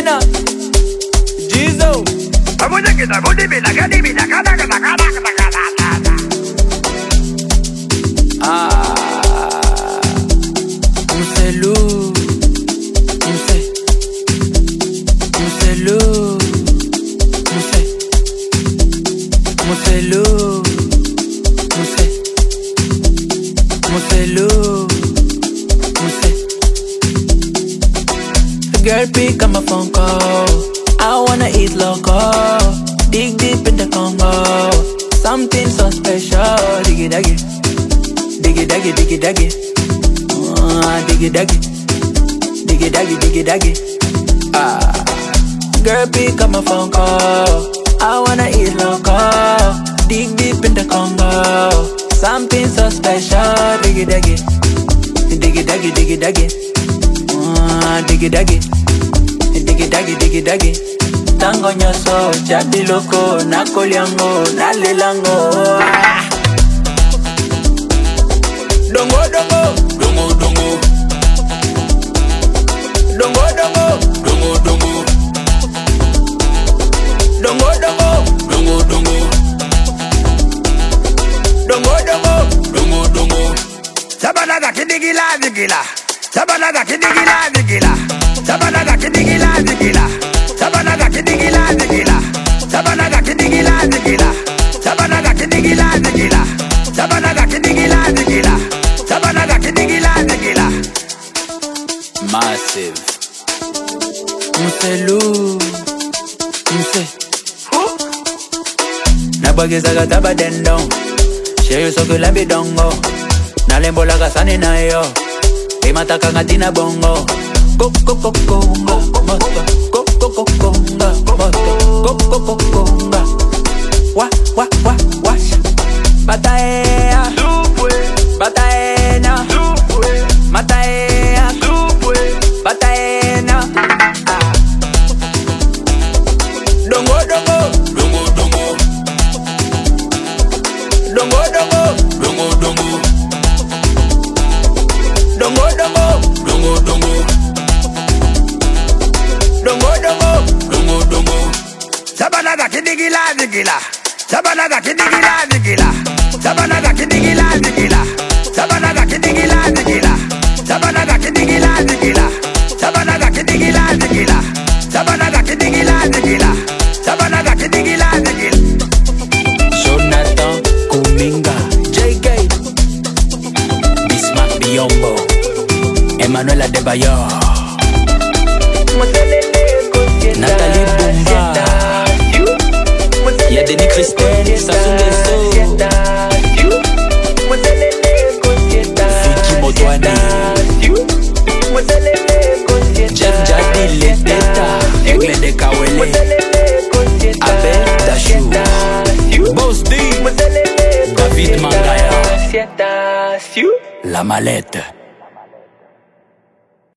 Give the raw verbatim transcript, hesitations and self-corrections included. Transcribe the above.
China, Jizo. Ah, Mselu, Mse, Mselu, Mse, Mselu, Mse, Mselu, Mse. Girl, pick up my phone call. I wanna eat local. Dig deep in the Congo. Something so special. Diggy daggy. Diggy daggy, diggy daggy. Uh, diggy daggy. Diggy daggy, diggy daggy. Ah. Girl, pick up my phone call. I wanna eat local. Dig deep in the Congo. Something so special. Diggy daggy. Diggy daggy, diggy daggy. Uh, diggy daggy. Diggy daggy, diggy daggy. Tango nyoso, jadi loko, nakoliango, nalelango. Dongo dongo, dongo dongo. Dongo dongo, dongo dongo. Dongo dongo, dongo dongo. Dongo dongo, dongo dongo. Sabanaga kidigila digila. Sabanaga kidigila digila. Sabanaga kidigila digila. Sabanaga kidigila digila. Sabanaga kidigila digila. Sabanaga kidigila digila. Sabanaga kidigila digila. Sabanaga kidigila digila. Massive. Mselu, Mse. Nabageza gataba dendo. Sheyo soko lambi dongo. Nalembo la kasane na yo. Imataka ngatina bongo. Go go go conga, moto. Go go go conga, moto. Go go go conga. Wa wa wa wash. Bataea, bataena, bataea, bataena. Dongo dongo, dongo dongo. Dongo dongo, dongo dongo. Dongo dongo, dongo dongo. Dongo dongo, dongo dongo. Sabanaga kidigila digila. Sabanaga kidigila digila. Sabanaga kidigila digila. Sabanaga kidigila digila. Sabanaga kidigila digila. Sabanaga kidigila digila. Sabanaga kidigila digila. Sabanaga kidigila digila. Jonathan Kuminga, J K, Bismarck Biombo, Emmanuel Adebayor, Nathalie Bumba, y'a Denis Christelle, Sassou Nguesso, Vicky Motwani, Jeff Jadi Leteta, Egle de Kawele, Abel Dachou, Boss D, David Mangaya, La Mallette.